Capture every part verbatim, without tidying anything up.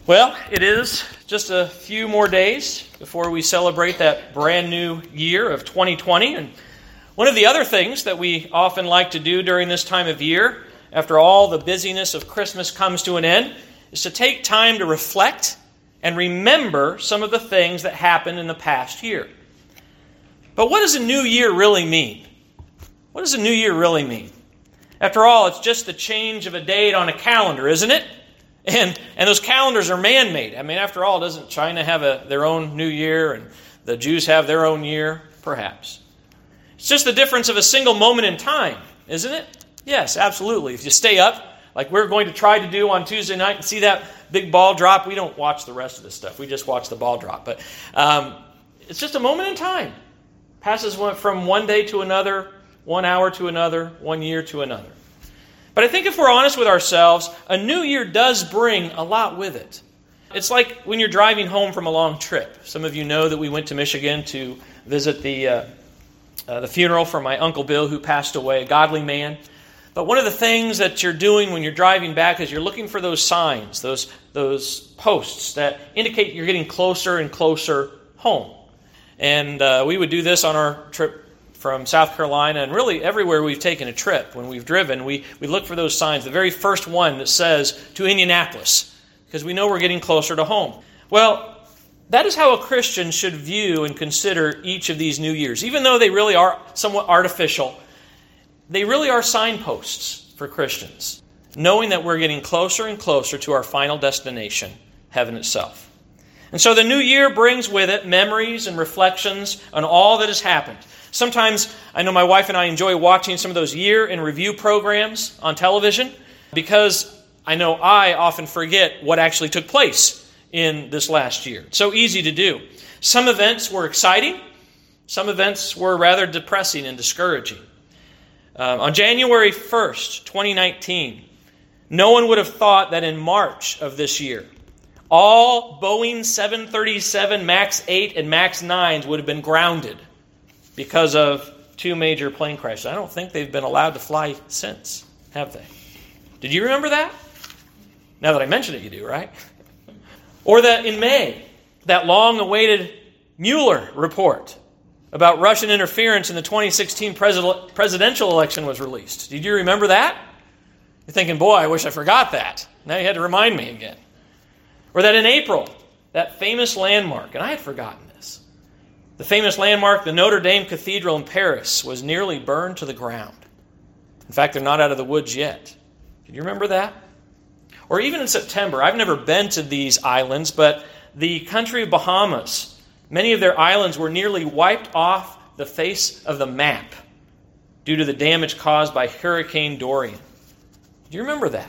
Well, it is just a few more days before we celebrate that brand new year of twenty twenty. And one of the other things that we often like to do during this time of year, after all the busyness of Christmas comes to an end, is to take time to reflect and remember some of the things that happened in the past year. But what does a new year really mean? What does a new year really mean? After all, it's just the change of a date on a calendar, isn't it? And and those calendars are man-made. I mean, after all, doesn't China have a, their own New Year and the Jews have their own year? Perhaps. It's just the difference of a single moment in time, isn't it? Yes, absolutely. If you stay up, like we're going to try to do on Tuesday night, and see that big ball drop, we don't watch the rest of this stuff. We just watch the ball drop. But um, it's just a moment in time. Passes from one day to another, one hour to another, one year to another. But I think if we're honest with ourselves, a new year does bring a lot with it. It's like when you're driving home from a long trip. Some of you know that we went to Michigan to visit the uh, uh, the funeral for my Uncle Bill who passed away, a godly man. But one of the things that you're doing when you're driving back is you're looking for those signs, those, those posts that indicate you're getting closer and closer home. And uh, we would do this on our trip from South Carolina, and really everywhere we've taken a trip, when we've driven, we, we look for those signs. The very first one that says, to Indianapolis, because we know we're getting closer to home. Well, that is how a Christian should view and consider each of these new years. Even though they really are somewhat artificial, they really are signposts for Christians, knowing that we're getting closer and closer to our final destination, heaven itself. And so the new year brings with it memories and reflections on all that has happened. Sometimes I know my wife and I enjoy watching some of those year in review programs on television because I know I often forget what actually took place in this last year. It's so easy to do. Some events were exciting. Some events were rather depressing and discouraging. Um, on January first, twenty nineteen, no one would have thought that in March of this year, all Boeing seven thirty-seven MAX eight and MAX nines would have been grounded because of two major plane crashes. I don't think they've been allowed to fly since, have they? Did you remember that? Now that I mention it, you do, right? Or that in May, that long-awaited Mueller report about Russian interference in the twenty sixteen president, presidential election was released. Did you remember that? You're thinking, boy, I wish I forgot that. Now you had to remind me again. Or that in April, that famous landmark, and I had forgotten this, the famous landmark, the Notre Dame Cathedral in Paris, was nearly burned to the ground. In fact, they're not out of the woods yet. Can you remember that? Or even in September, I've never been to these islands, but the country of Bahamas, many of their islands were nearly wiped off the face of the map due to the damage caused by Hurricane Dorian. Do you remember that?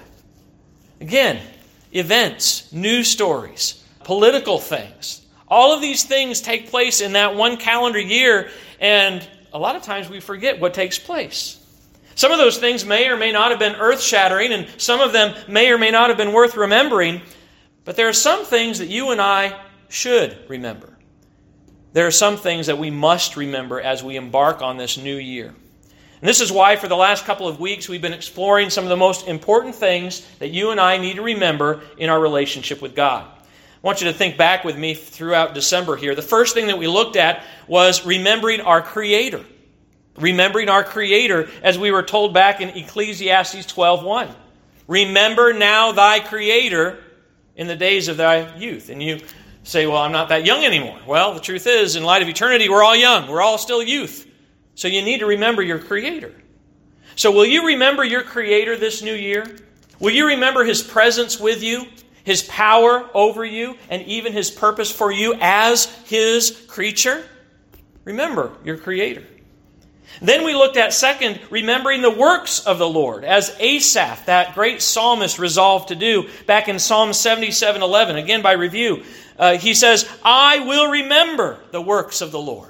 Again, events, news stories, political things. All of these things take place in that one calendar year, and a lot of times we forget what takes place. Some of those things may or may not have been earth-shattering, and some of them may or may not have been worth remembering, but there are some things that you and I should remember. There are some things that we must remember as we embark on this new year. And this is why for the last couple of weeks we've been exploring some of the most important things that you and I need to remember in our relationship with God. I want you to think back with me throughout December here. The first thing that we looked at was remembering our Creator. Remembering our Creator, as we were told back in Ecclesiastes twelve one. Remember now thy Creator in the days of thy youth. And you say, well, I'm not that young anymore. Well, the truth is, in light of eternity, we're all young. We're all still youth. So you need to remember your Creator. So will you remember your Creator this new year? Will you remember His presence with you? His power over you, and even His purpose for you as His creature? Remember your Creator. Then we looked at, second, remembering the works of the Lord, as Asaph, that great psalmist, resolved to do back in Psalm seventy-seven eleven. Again, by review, uh, he says, I will remember the works of the Lord.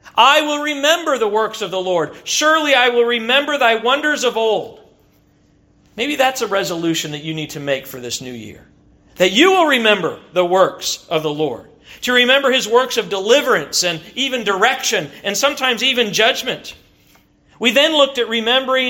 I will remember the works of the Lord. Surely I will remember thy wonders of old. Maybe that's a resolution that you need to make for this new year. That you will remember the works of the Lord. To remember His works of deliverance and even direction and sometimes even judgment. We then looked at remembering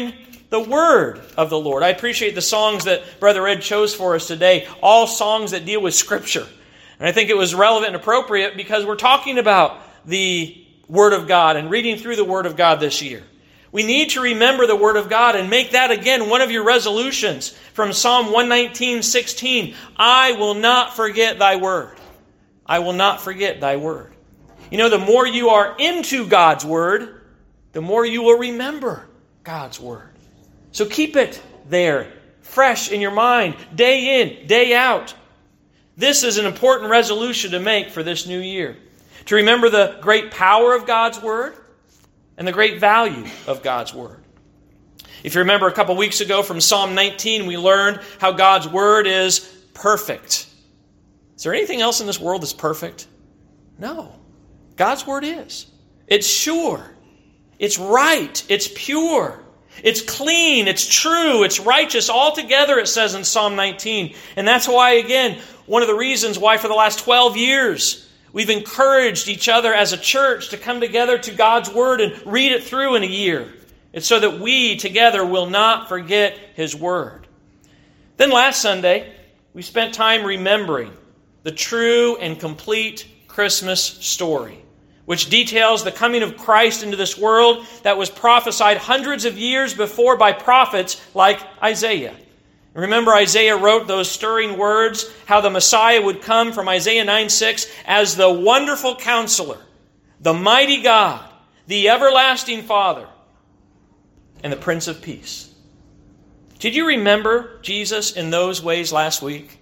the Word of the Lord. I appreciate the songs that Brother Ed chose for us today, all songs that deal with Scripture. And I think it was relevant and appropriate because we're talking about the Word of God and reading through the Word of God this year. We need to remember the Word of God and make that again one of your resolutions from Psalm one nineteen, sixteen. I will not forget thy word. I will not forget thy word. You know, the more you are into God's Word, the more you will remember God's Word. So keep it there, fresh in your mind, day in, day out. This is an important resolution to make for this new year. To remember the great power of God's Word and the great value of God's Word. If you remember a couple weeks ago from Psalm nineteen, we learned how God's Word is perfect. Is there anything else in this world that's perfect? No. God's Word is. It's sure. It's right. It's pure. It's clean. It's true. It's righteous. Altogether, it says in Psalm nineteen. And that's why, again, one of the reasons why for the last twelve years, we've encouraged each other as a church to come together to God's Word and read it through in a year. It's so that we together will not forget His Word. Then last Sunday, we spent time remembering the true and complete Christmas story, which details the coming of Christ into this world that was prophesied hundreds of years before by prophets like Isaiah. Remember, Isaiah wrote those stirring words, how the Messiah would come from Isaiah nine six as the wonderful counselor, the mighty God, the everlasting Father, and the Prince of Peace. Did you remember Jesus in those ways last week?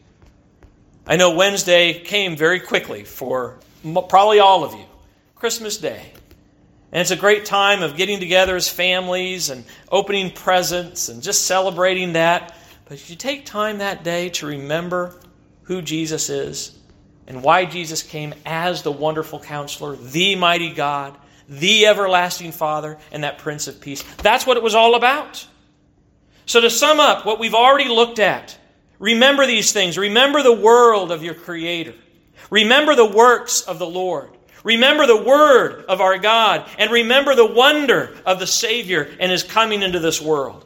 I know Wednesday came very quickly for probably all of you. Christmas Day. And it's a great time of getting together as families and opening presents and just celebrating that. But if you take time that day to remember who Jesus is and why Jesus came as the wonderful counselor, the mighty God, the everlasting Father, and that Prince of Peace. That's what it was all about. So to sum up what we've already looked at, remember these things. Remember the world of your Creator. Remember the works of the Lord. Remember the Word of our God. And remember the wonder of the Savior and His coming into this world.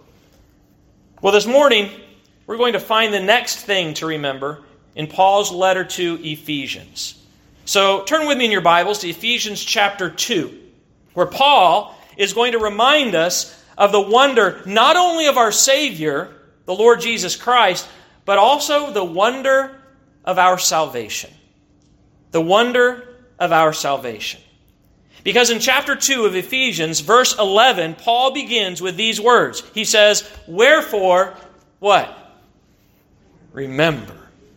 Well, this morning, we're going to find the next thing to remember in Paul's letter to Ephesians. So turn with me in your Bibles to Ephesians chapter two, where Paul is going to remind us of the wonder not only of our Savior, the Lord Jesus Christ, but also the wonder of our salvation. The wonder of our salvation. Because in chapter two of Ephesians, verse eleven, Paul begins with these words. He says, wherefore, what? Remember.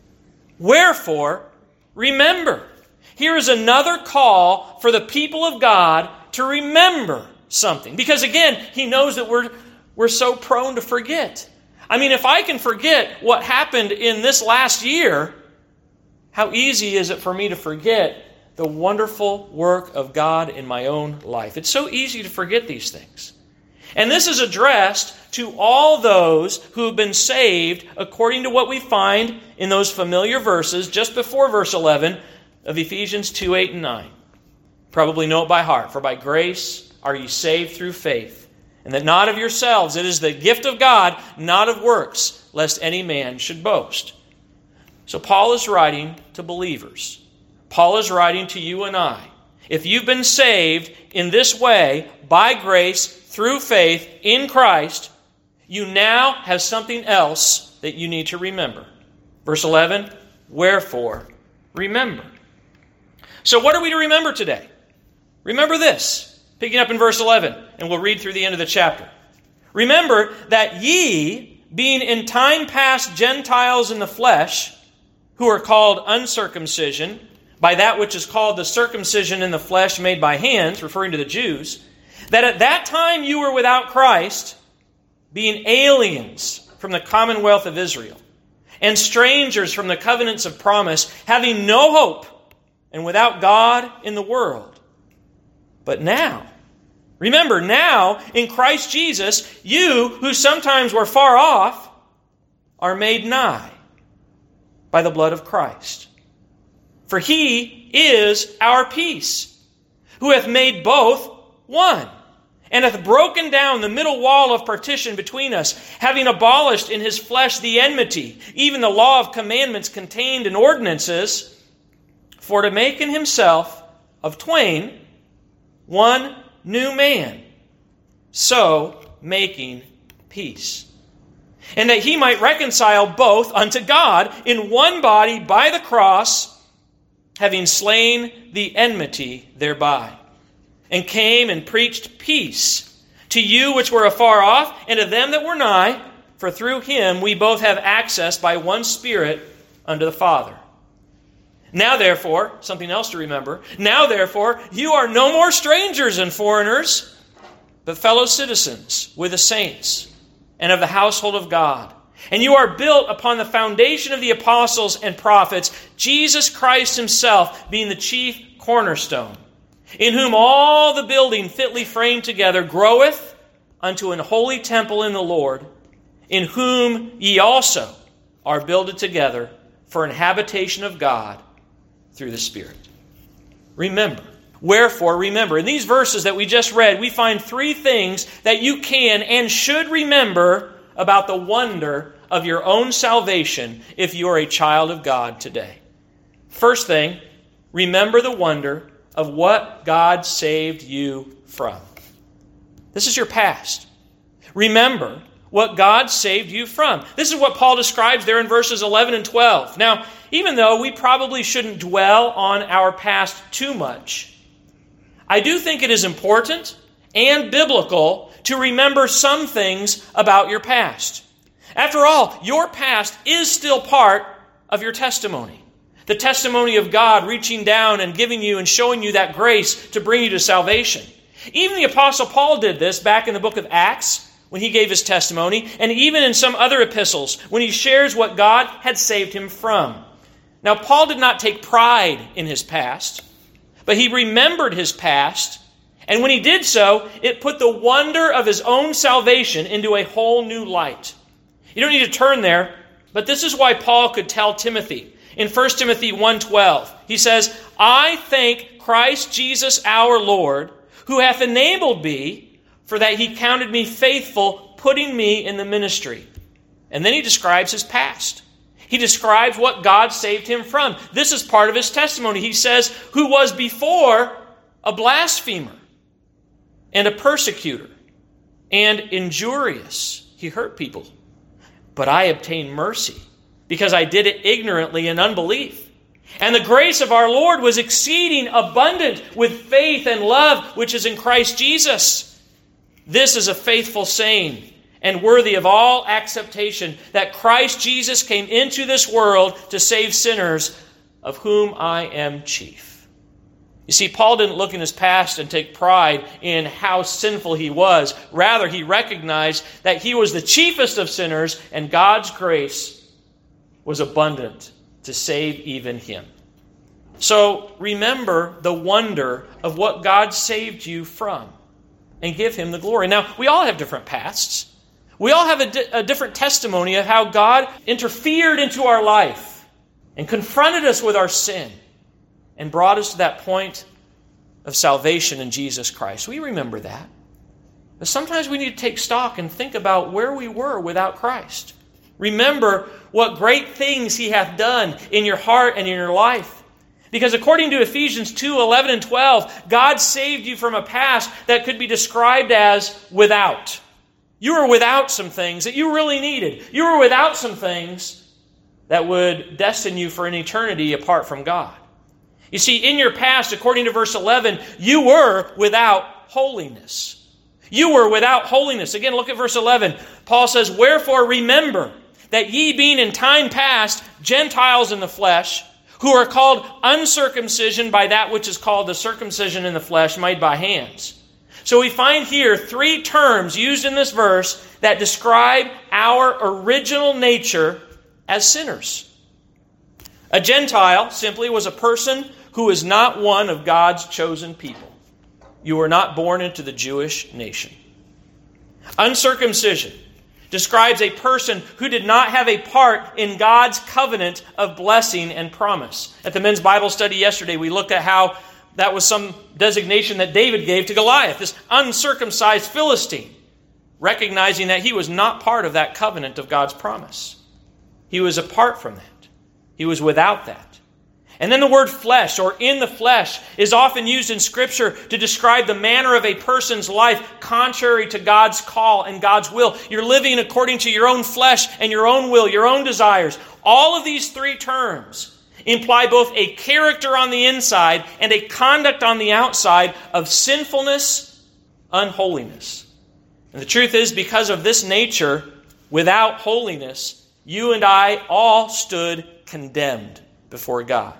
Wherefore, remember. Here is another call for the people of God to remember something. Because again, he knows that we're, we're so prone to forget. I mean, if I can forget what happened in this last year, how easy is it for me to forget the wonderful work of God in my own life? It's so easy to forget these things. And this is addressed to all those who have been saved according to what we find in those familiar verses just before verse eleven of Ephesians two, eight, and nine. Probably know it by heart. For by grace are ye saved through faith, and that not of yourselves. It is the gift of God, not of works, lest any man should boast. So Paul is writing to believers. Paul is writing to you and I. If you've been saved in this way, by grace, through faith, in Christ, you now have something else that you need to remember. Verse eleven, wherefore, remember. So what are we to remember today? Remember this, picking up in verse eleven, and we'll read through the end of the chapter. Remember that ye, being in time past Gentiles in the flesh, who are called uncircumcision, by that which is called the circumcision in the flesh made by hands, referring to the Jews, that at that time you were without Christ, being aliens from the commonwealth of Israel, and strangers from the covenants of promise, having no hope, and without God in the world. But now, remember, now, in Christ Jesus, you, who sometimes were far off, are made nigh by the blood of Christ. For He is our peace, who hath made both one, and hath broken down the middle wall of partition between us, having abolished in his flesh the enmity, even the law of commandments contained in ordinances, for to make in himself of twain one new man, so making peace. And that he might reconcile both unto God in one body by the cross, having slain the enmity thereby, and came and preached peace to you which were afar off, and to them that were nigh, for through him we both have access by one Spirit unto the Father. Now therefore, something else to remember, now therefore, you are no more strangers and foreigners, but fellow citizens with the saints and of the household of God. And you are built upon the foundation of the apostles and prophets, Jesus Christ himself being the chief cornerstone, in whom all the building fitly framed together groweth unto an holy temple in the Lord, in whom ye also are builded together for an habitation of God through the Spirit. Remember. Wherefore, remember. In these verses that we just read, we find three things that you can and should remember about the wonder of your own salvation if you are a child of God today. First thing, remember the wonder of what God saved you from. This is your past. Remember what God saved you from. This is what Paul describes there in verses eleven and twelve. Now, even though we probably shouldn't dwell on our past too much, I do think it is important and biblical to remember some things about your past. After all, your past is still part of your testimony. The testimony of God reaching down and giving you and showing you that grace to bring you to salvation. Even the Apostle Paul did this back in the book of Acts when he gave his testimony, and even in some other epistles when he shares what God had saved him from. Now, Paul did not take pride in his past, but he remembered his past, and when he did so, it put the wonder of his own salvation into a whole new light. You don't need to turn there, but this is why Paul could tell Timothy. In First Timothy one twelve, he says, I thank Christ Jesus our Lord, who hath enabled me, for that he counted me faithful, putting me in the ministry. And then he describes his past. He describes what God saved him from. This is part of his testimony. He says, who was before a blasphemer and a persecutor and injurious. He hurt people. But I obtained mercy because I did it ignorantly in unbelief. And the grace of our Lord was exceeding abundant with faith and love which is in Christ Jesus. This is a faithful saying and worthy of all acceptation, that Christ Jesus came into this world to save sinners, of whom I am chief. You see, Paul didn't look in his past and take pride in how sinful he was. Rather, he recognized that he was the chiefest of sinners, and God's grace was abundant to save even him. So remember the wonder of what God saved you from, and give him the glory. Now, we all have different pasts. We all have a, di- a different testimony of how God interfered into our life and confronted us with our sin and brought us to that point of salvation in Jesus Christ. We remember that. But sometimes we need to take stock and think about where we were without Christ. Remember what great things he hath done in your heart and in your life. Because according to Ephesians two eleven and twelve, God saved you from a past that could be described as without. You were without some things that you really needed. You were without some things that would destine you for an eternity apart from God. You see, in your past, according to verse eleven, you were without holiness. You were without holiness. Again, look at verse eleven. Paul says, wherefore remember that ye being in time past Gentiles in the flesh, who are called uncircumcision by that which is called the circumcision in the flesh made by hands. So we find here three terms used in this verse that describe our original nature as sinners. A Gentile simply was a person who is not one of God's chosen people. You were not born into the Jewish nation. Uncircumcision describes a person who did not have a part in God's covenant of blessing and promise. At the men's Bible study yesterday, we looked at how that was some designation that David gave to Goliath, this uncircumcised Philistine, recognizing that he was not part of that covenant of God's promise. He was apart from that. He was without that. And then the word flesh, or in the flesh, is often used in Scripture to describe the manner of a person's life contrary to God's call and God's will. You're living according to your own flesh and your own will, your own desires. All of these three terms imply both a character on the inside and a conduct on the outside of sinfulness, unholiness. And the truth is, because of this nature, without holiness, you and I all stood condemned before God.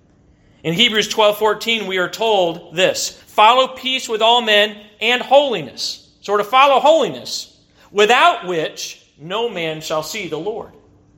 In Hebrews twelve fourteen, we are told this: follow peace with all men and holiness. So we're to follow holiness, without which no man shall see the Lord.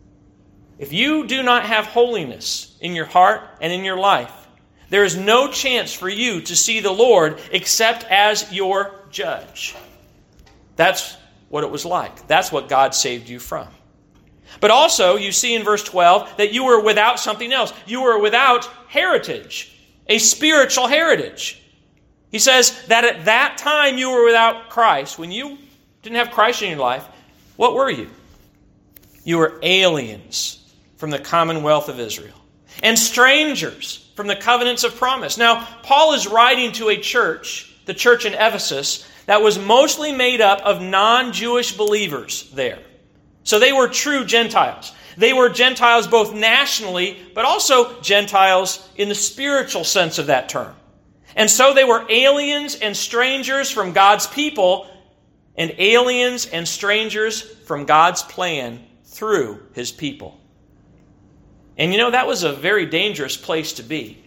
If you do not have holiness in your heart and in your life, there is no chance for you to see the Lord except as your judge. That's what it was like. That's what God saved you from. But also, you see in verse twelve that you were without something else. You were without heritage, a spiritual heritage. He says that at that time you were without Christ. When you didn't have Christ in your life, what were you? You were aliens from the commonwealth of Israel and strangers from the covenants of promise. Now, Paul is writing to a church, the church in Ephesus, that was mostly made up of non-Jewish believers there. So they were true Gentiles. They were Gentiles both nationally, but also Gentiles in the spiritual sense of that term. And so they were aliens and strangers from God's people, and aliens and strangers from God's plan through His people. And you know, that was a very dangerous place to be.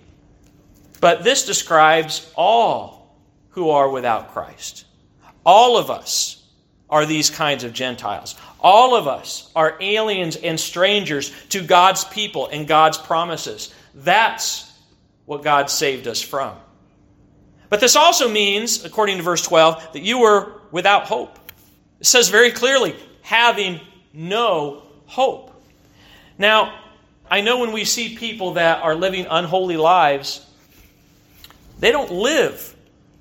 But this describes all who are without Christ. All of us are these kinds of Gentiles. All of us are aliens and strangers to God's people and God's promises. That's what God saved us from. But this also means, according to verse twelve, that you were without hope. It says very clearly, having no hope. Now, I know when we see people that are living unholy lives, they don't live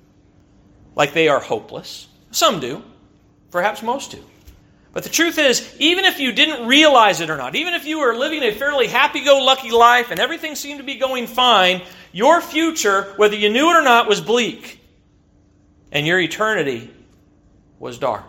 like they are hopeless. Some do. Perhaps most do. But the truth is, even if you didn't realize it or not, even if you were living a fairly happy-go-lucky life and everything seemed to be going fine, your future, whether you knew it or not, was bleak. And your eternity was dark.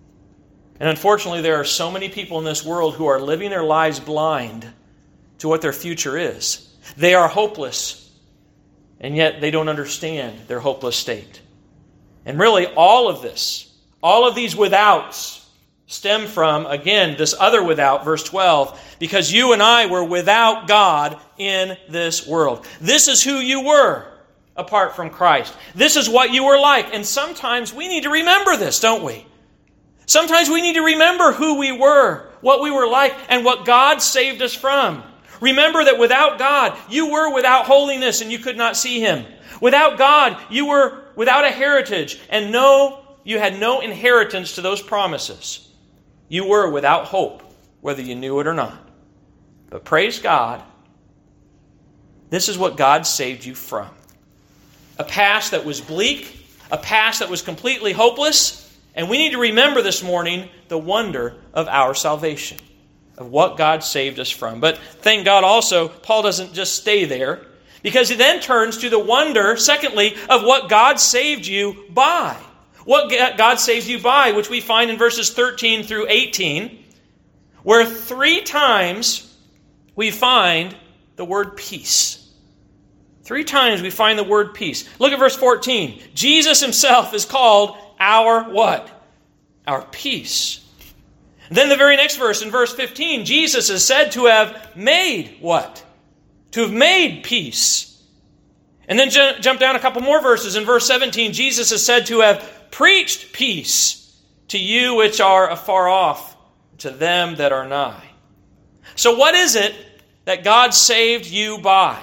And unfortunately, there are so many people in this world who are living their lives blind to what their future is. They are hopeless, and yet they don't understand their hopeless state. And really, all of this, all of these withouts, stem from, again, this other without, verse twelve, because you and I were without God in this world. This is who you were apart from Christ. This is what you were like. And sometimes we need to remember this, don't we? Sometimes we need to remember who we were, what we were like, and what God saved us from. Remember that without God, you were without holiness and you could not see Him. Without God, you were without a heritage and no, you had no inheritance to those promises. You were without hope, whether you knew it or not. But praise God, this is what God saved you from. A past that was bleak, a past that was completely hopeless, and we need to remember this morning the wonder of our salvation, of what God saved us from. But thank God also, Paul doesn't just stay there, because he then turns to the wonder, secondly, of what God saved you by. What God saves you by, which we find in verses thirteen through eighteen, where three times we find the word peace. Three times we find the word peace. Look at verse fourteen. Jesus Himself is called our what? Our peace. Then the very next verse, in verse fifteen, Jesus is said to have made what? To have made peace. And then jump down a couple more verses. In verse seventeen, Jesus is said to have preached peace to you which are afar off, to them that are nigh. So what is it that God saved you by?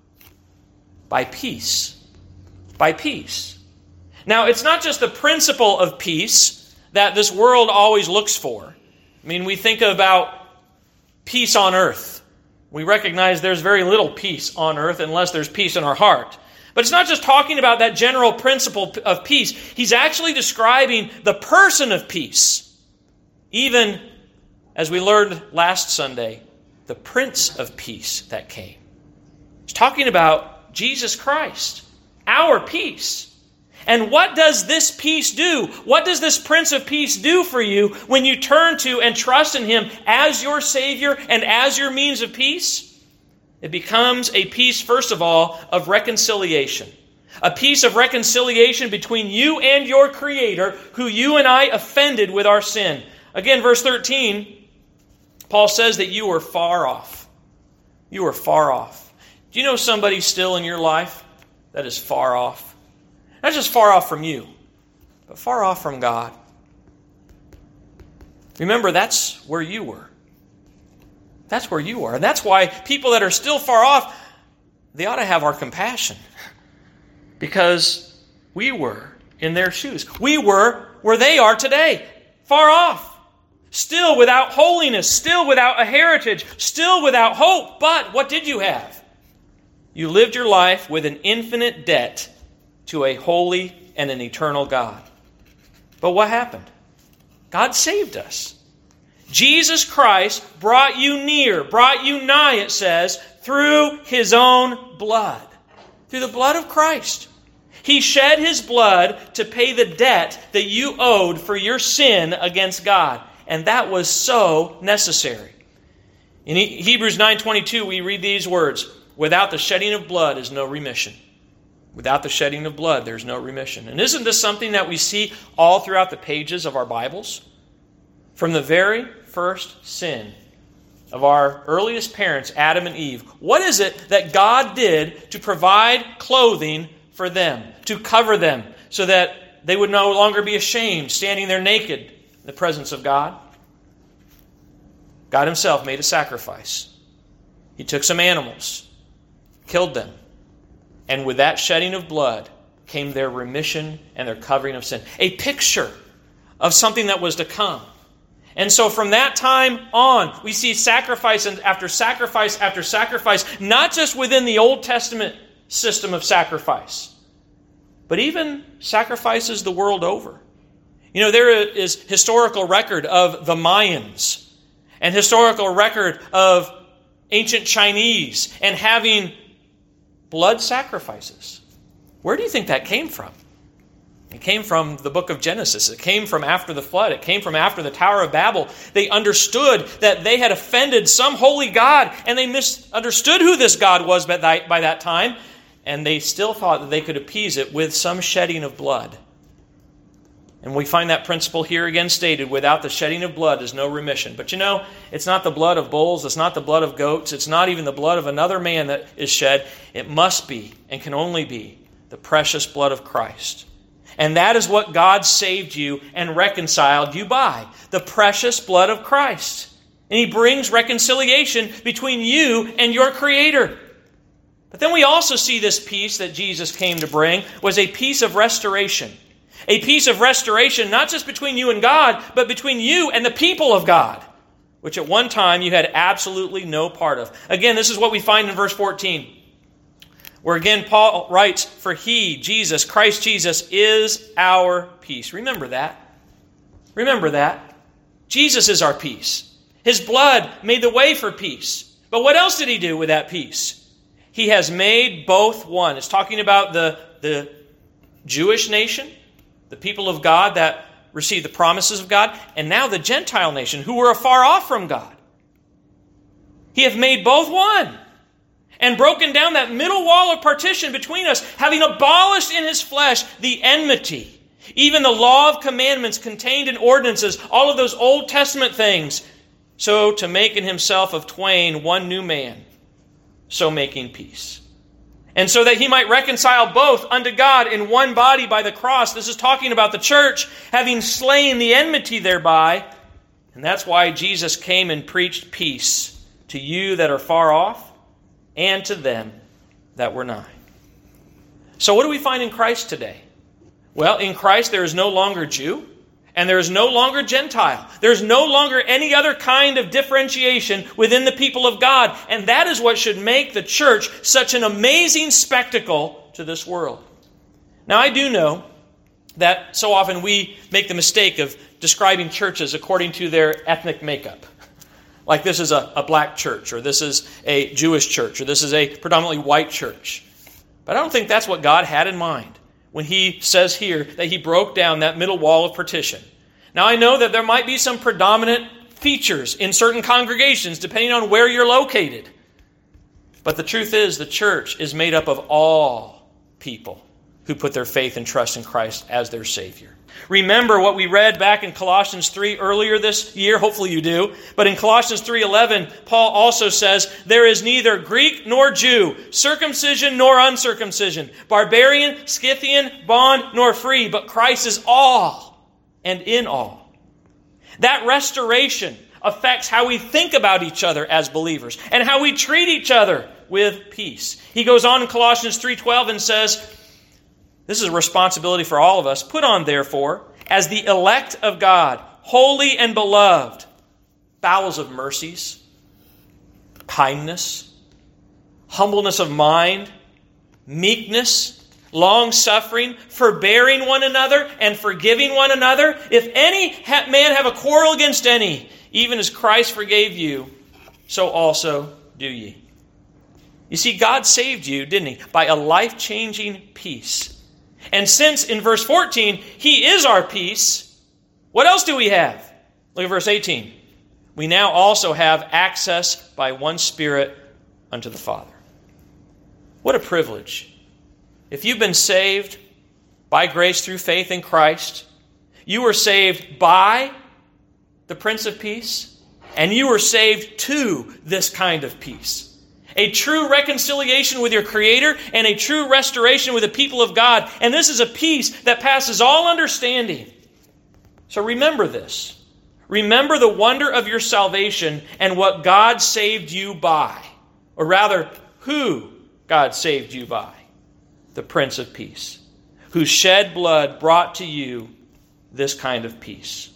By peace. By peace. Now, it's not just the principle of peace that this world always looks for. I mean, we think about peace on earth. We recognize there's very little peace on earth unless there's peace in our heart. But it's not just talking about that general principle of peace. He's actually describing the person of peace. Even, as we learned last Sunday, the Prince of Peace that came. He's talking about Jesus Christ, our peace. And what does this peace do? What does this Prince of Peace do for you when you turn to and trust in Him as your Savior and as your means of peace? It becomes a peace, first of all, of reconciliation. A peace of reconciliation between you and your Creator, who you and I offended with our sin. Again, verse thirteen, Paul says that you are far off. You are far off. Do you know somebody still in your life that is far off? Not just far off from you, but far off from God. Remember, that's where you were. That's where you are. And that's why people that are still far off, they ought to have our compassion. Because we were in their shoes. We were where they are today. Far off. Still without holiness. Still without a heritage. Still without hope. But what did you have? You lived your life with an infinite debt to a holy and an eternal God. But what happened? God saved us. Jesus Christ brought you near, brought you nigh, it says, through His own blood. Through the blood of Christ. He shed His blood to pay the debt that you owed for your sin against God. And that was so necessary. In Hebrews nine twenty-two, we read these words, "Without the shedding of blood is no remission." Without the shedding of blood, there's no remission. And isn't this something that we see all throughout the pages of our Bibles? From the very first sin of our earliest parents, Adam and Eve, what is it that God did to provide clothing for them, to cover them, so that they would no longer be ashamed, standing there naked in the presence of God? God Himself made a sacrifice. He took some animals, killed them, and with that shedding of blood came their remission and their covering of sin. A picture of something that was to come. And so from that time on, we see sacrifice after sacrifice after sacrifice, not just within the Old Testament system of sacrifice, but even sacrifices the world over. You know, there is historical record of the Mayans and historical record of ancient Chinese and having blood sacrifices. Where do you think that came from? It came from the book of Genesis. It came from after the flood. It came from after the Tower of Babel. They understood that they had offended some holy God, and they misunderstood who this God was by that, by that time, and they still thought that they could appease it with some shedding of blood. And we find that principle here again stated, without the shedding of blood is no remission. But you know, it's not the blood of bulls, it's not the blood of goats, it's not even the blood of another man that is shed. It must be, and can only be, the precious blood of Christ. And that is what God saved you and reconciled you by, the precious blood of Christ. And He brings reconciliation between you and your Creator. But then we also see this peace that Jesus came to bring was a peace of restoration. A peace of restoration not just between you and God, but between you and the people of God, which at one time you had absolutely no part of. Again, this is what we find in verse fourteen. Where again Paul writes, "For He, Jesus, Christ Jesus, is our peace." Remember that. Remember that. Jesus is our peace. His blood made the way for peace. But what else did He do with that peace? He has made both one. It's talking about the, the Jewish nation, the people of God that received the promises of God, and now the Gentile nation who were afar off from God. He hath made both one. And broken down that middle wall of partition between us, having abolished in His flesh the enmity, even the law of commandments contained in ordinances, all of those Old Testament things, so to make in Himself of twain one new man, so making peace. And so that He might reconcile both unto God in one body by the cross. This is talking about the church having slain the enmity thereby. And that's why Jesus came and preached peace to you that are far off, and to them that were nigh. So what do we find in Christ today? Well, in Christ there is no longer Jew, and there is no longer Gentile. There is no longer any other kind of differentiation within the people of God. And that is what should make the church such an amazing spectacle to this world. Now, I do know that so often we make the mistake of describing churches according to their ethnic makeup. Like this is a, a black church, or this is a Jewish church, or this is a predominantly white church. But I don't think that's what God had in mind when He says here that He broke down that middle wall of partition. Now, I know that there might be some predominant features in certain congregations, depending on where you're located. But the truth is, the church is made up of all people who put their faith and trust in Christ as their Savior. Remember what we read back in Colossians three earlier this year. Hopefully you do. But in Colossians three eleven, Paul also says, there is neither Greek nor Jew, circumcision nor uncircumcision, barbarian, Scythian, bond nor free, but Christ is all and in all. That restoration affects how we think about each other as believers and how we treat each other with peace. He goes on in Colossians three twelve and says, this is a responsibility for all of us. Put on, therefore, as the elect of God, holy and beloved, bowels of mercies, kindness, humbleness of mind, meekness, long-suffering, forbearing one another, and forgiving one another. If any man have a quarrel against any, even as Christ forgave you, so also do ye. You see, God saved you, didn't He, by a life-changing peace. And since in verse fourteen, He is our peace, what else do we have? Look at verse eighteen. We now also have access by one Spirit unto the Father. What a privilege. If you've been saved by grace through faith in Christ, you were saved by the Prince of Peace, and you were saved to this kind of peace. A true reconciliation with your Creator and a true restoration with the people of God. And this is a peace that passes all understanding. So remember this. Remember the wonder of your salvation and what God saved you by. Or rather, who God saved you by. The Prince of Peace, whose shed blood brought to you this kind of peace.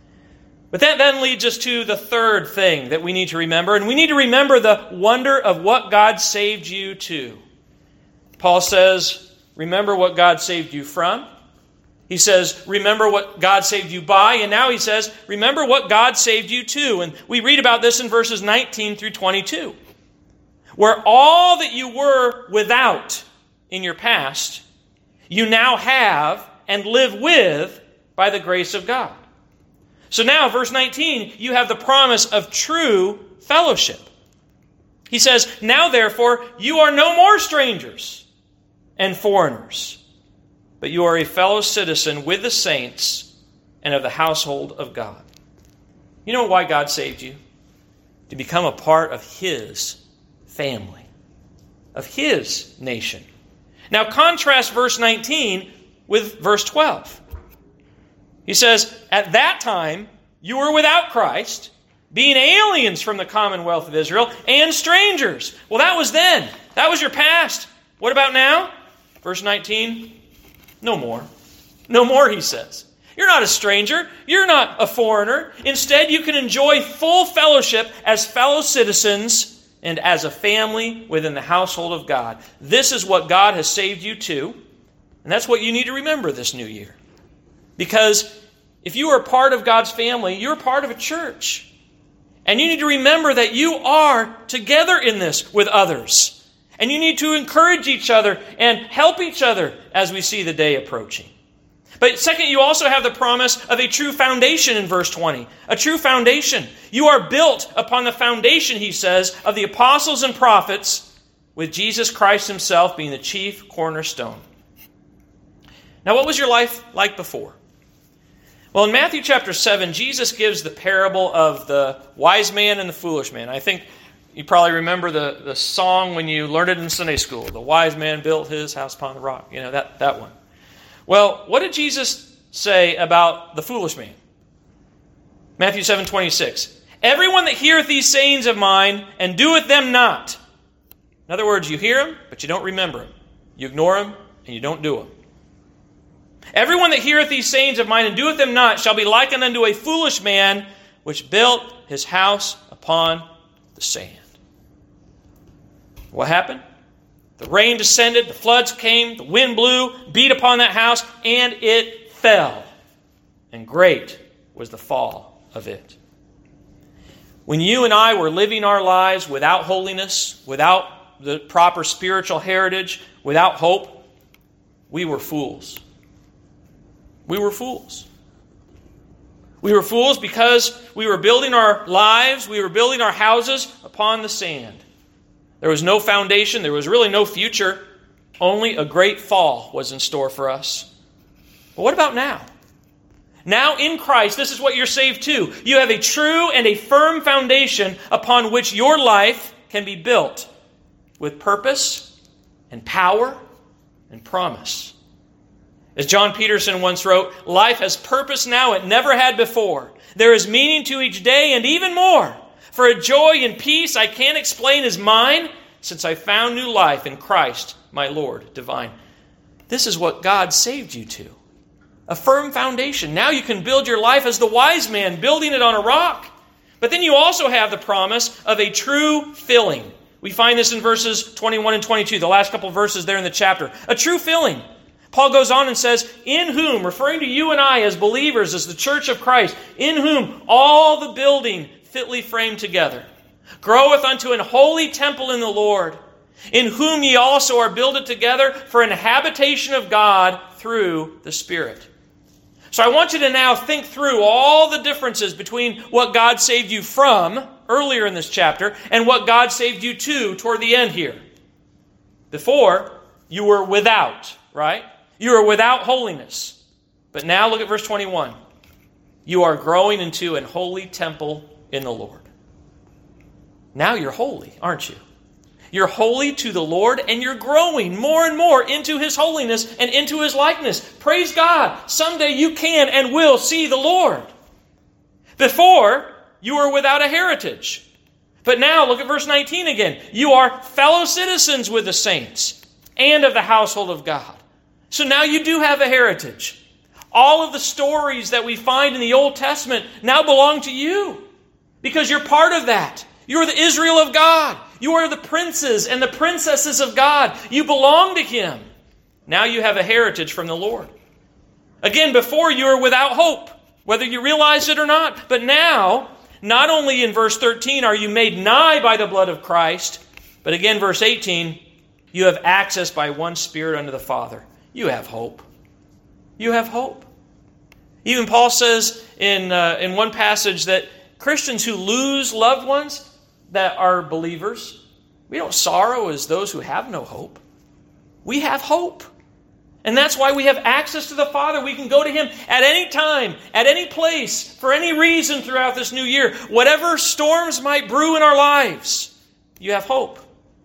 But that then leads us to the third thing that we need to remember. And we need to remember the wonder of what God saved you to. Paul says, remember what God saved you from. He says, remember what God saved you by. And now he says, remember what God saved you to. And we read about this in verses nineteen through twenty-two. Where all that you were without in your past, you now have and live with by the grace of God. So now, verse nineteen, you have the promise of true fellowship. He says, now therefore, you are no more strangers and foreigners, but you are a fellow citizen with the saints and of the household of God. You know why God saved you? To become a part of His family, of His nation. Now contrast verse nineteen with verse twelve. He says, at that time, you were without Christ, being aliens from the commonwealth of Israel, and strangers. Well, that was then. That was your past. What about now? Verse nineteen, no more. No more, he says. You're not a stranger. You're not a foreigner. Instead, you can enjoy full fellowship as fellow citizens and as a family within the household of God. This is what God has saved you to, and that's what you need to remember this new year. Because if you are part of God's family, you're part of a church. And you need to remember that you are together in this with others. And you need to encourage each other and help each other as we see the day approaching. But second, you also have the promise of a true foundation in verse twenty. A true foundation. You are built upon the foundation, he says, of the apostles and prophets, with Jesus Christ Himself being the chief cornerstone. Now, what was your life like before? Well, in Matthew chapter seven, Jesus gives the parable of the wise man and the foolish man. I think you probably remember the, the song when you learned it in Sunday school. The wise man built his house upon the rock. You know, that, that one. Well, what did Jesus say about the foolish man? Matthew seven twenty-six. Everyone that heareth these sayings of mine and doeth them not. In other words, you hear them, but you don't remember them. You ignore them, and you don't do them. Everyone that heareth these sayings of mine and doeth them not shall be likened unto a foolish man which built his house upon the sand. What happened? The rain descended, the floods came, the wind blew, beat upon that house, and it fell. And great was the fall of it. When you and I were living our lives without holiness, without the proper spiritual heritage, without hope, we were fools. We were fools. We were fools because we were building our lives, we were building our houses upon the sand. There was no foundation, there was really no future. Only a great fall was in store for us. But what about now? Now in Christ, this is what you're saved to. You have a true and a firm foundation upon which your life can be built with purpose and power and promise. As John Peterson once wrote, life has purpose now it never had before. There is meaning to each day and even more. For a joy and peace I can't explain is mine, since I found new life in Christ, my Lord divine. This is what God saved you to. A firm foundation. Now you can build your life as the wise man, building it on a rock. But then you also have the promise of a true filling. We find this in verses twenty-one and twenty-two, the last couple of verses there in the chapter. A true filling. Paul goes on and says, in whom, referring to you and I as believers, as the church of Christ, in whom all the building fitly framed together groweth unto an holy temple in the Lord, in whom ye also are builded together for an habitation of God through the Spirit. So I want you to now think through all the differences between what God saved you from earlier in this chapter and what God saved you to toward the end here. Before, you were without, right? You were without holiness. But now look at verse twenty-one. You are growing into an holy temple in the Lord. Now you're holy, aren't you? You're holy to the Lord, and you're growing more and more into His holiness and into His likeness. Praise God. Someday you can and will see the Lord. Before, you were without a heritage. But now, look at verse nineteen again. You are fellow citizens with the saints and of the household of God. So now you do have a heritage. All of the stories that we find in the Old Testament now belong to you because you're part of that. You are the Israel of God. You are the princes and the princesses of God. You belong to Him. Now you have a heritage from the Lord. Again, before you were without hope, whether you realize it or not. But now, not only in verse thirteen are you made nigh by the blood of Christ, but again, verse eighteen, you have access by one Spirit unto the Father. You have hope. You have hope. Even Paul says in, uh, in one passage that Christians who lose loved ones that are believers, we don't sorrow as those who have no hope. We have hope. And that's why we have access to the Father. We can go to Him at any time, at any place, for any reason throughout this new year. Whatever storms might brew in our lives, you have hope.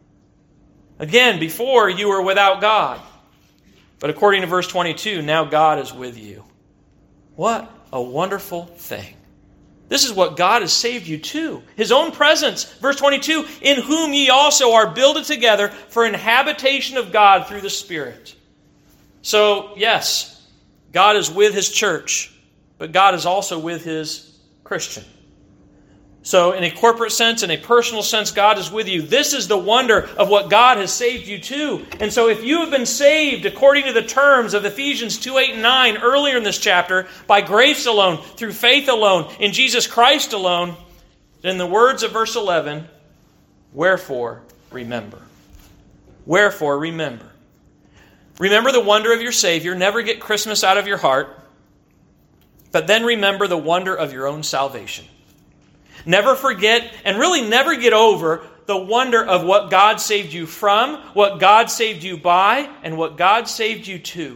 Again, before you were without God. But according to verse twenty-two, now God is with you. What a wonderful thing. This is what God has saved you to. His own presence. Verse twenty-two, in whom ye also are builded together for an habitation of God through the Spirit. So, yes, God is with His church, but God is also with His Christian. So, in a corporate sense, in a personal sense, God is with you. This is the wonder of what God has saved you to. And so if you have been saved according to the terms of Ephesians two, eight, and nine earlier in this chapter, by grace alone, through faith alone, in Jesus Christ alone, then the words of verse eleven, wherefore remember. Wherefore remember. Remember the wonder of your Savior. Never get Christmas out of your heart. But then remember the wonder of your own salvation. Never forget, and really never get over, the wonder of what God saved you from, what God saved you by, and what God saved you to.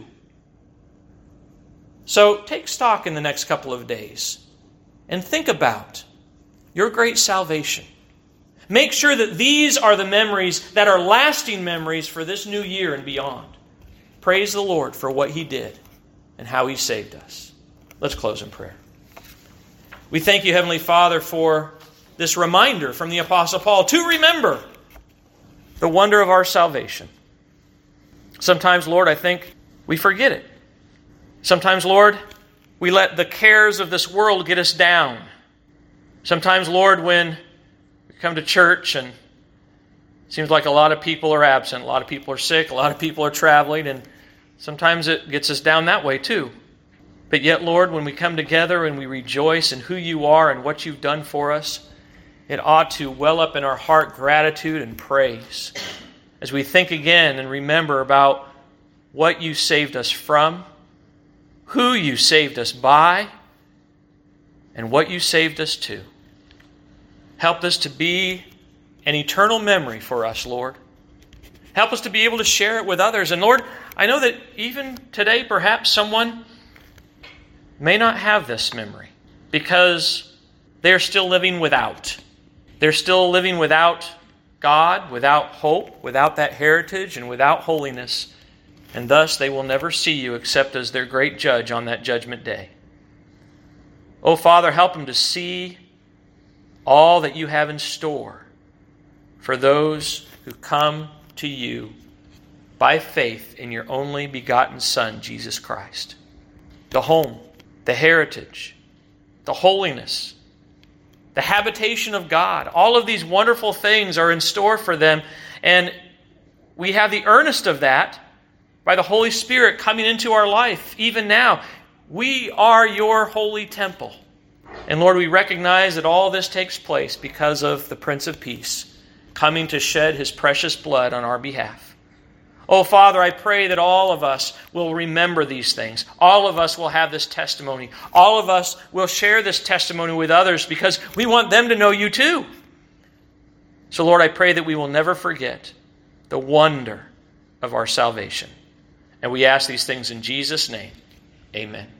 So take stock in the next couple of days and think about your great salvation. Make sure that these are the memories that are lasting memories for this new year and beyond. Praise the Lord for what He did and how He saved us. Let's close in prayer. We thank you, Heavenly Father, for this reminder from the Apostle Paul to remember the wonder of our salvation. Sometimes, Lord, I think we forget it. Sometimes, Lord, we let the cares of this world get us down. Sometimes, Lord, when we come to church and Seems like a lot of people are absent. A lot of people are sick. A lot of people are traveling. And sometimes it gets us down that way too. But yet, Lord, when we come together and we rejoice in who you are and what you've done for us, it ought to well up in our heart gratitude and praise as we think again and remember about what you saved us from, who you saved us by, and what you saved us to. Help this to be an eternal memory for us, Lord. Help us to be able to share it with others. And Lord, I know that even today, perhaps someone may not have this memory because they're still living without. They're still living without God, without hope, without that heritage, and without holiness. And thus they will never see you except as their great judge on that judgment day. Oh, Father, help them to see all that you have in store for those who come to you by faith in your only begotten Son, Jesus Christ. The home, the heritage, the holiness, the habitation of God. All of these wonderful things are in store for them. And we have the earnest of that by the Holy Spirit coming into our life even now. We are your holy temple. And Lord, we recognize that all this takes place because of the Prince of Peace coming to shed his precious blood on our behalf. Oh, Father, I pray that all of us will remember these things. All of us will have this testimony. All of us will share this testimony with others because we want them to know you too. So, Lord, I pray that we will never forget the wonder of our salvation. And we ask these things in Jesus' name. Amen.